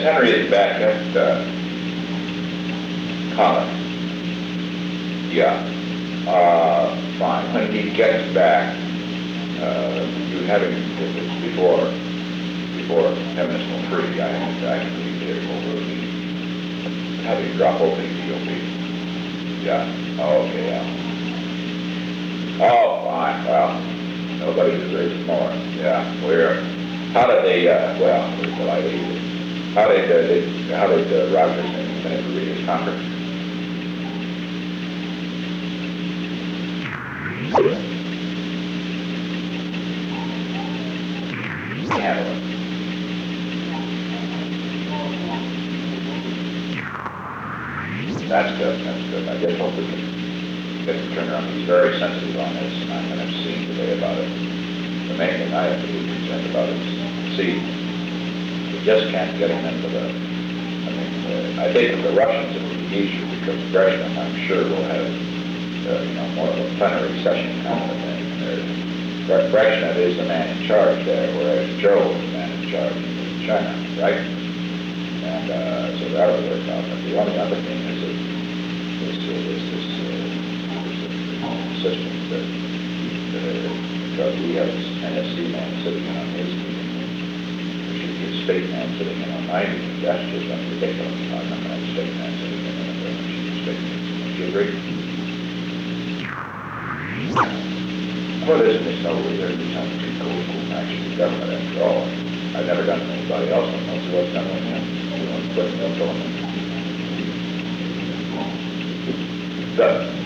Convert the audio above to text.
Henry is back at Collins. Yeah. Fine. When he gets back, you have him before Feminist Will Free. I can leave here over the have him drop over the GOP. Yeah. Oh, okay. Yeah. Oh, fine. Well, nobody deserves more. Yeah. How did they? Well, where will I leave it? How did Rogers and Menendez conference? Handle it. That's good. That's good. I guess hope we can get the turnaround. He's very sensitive on this, and I'm going to see today about it. The main thing I have to be concerned about is, see, we just can't get him into the. I think that the Russians it would be easier because Brezhnev, I'm sure, will have, more of a plenary session kind of a thing. Brezhnev is the man in charge there, whereas Joe is the man in charge in China, right? And so that'll work out. But the only other thing is this system that because we have this NSC man sitting in on his meeting, we should get state man sitting in on my meeting. That's just ridiculous. I'm not going to have a state man sitting in on a state meeting. Do you agree? Well, isn't this no way there to be something pretty cool action in government after all? I've never done it to anybody else. I don't know what's done with him. You know, putting them on. Good.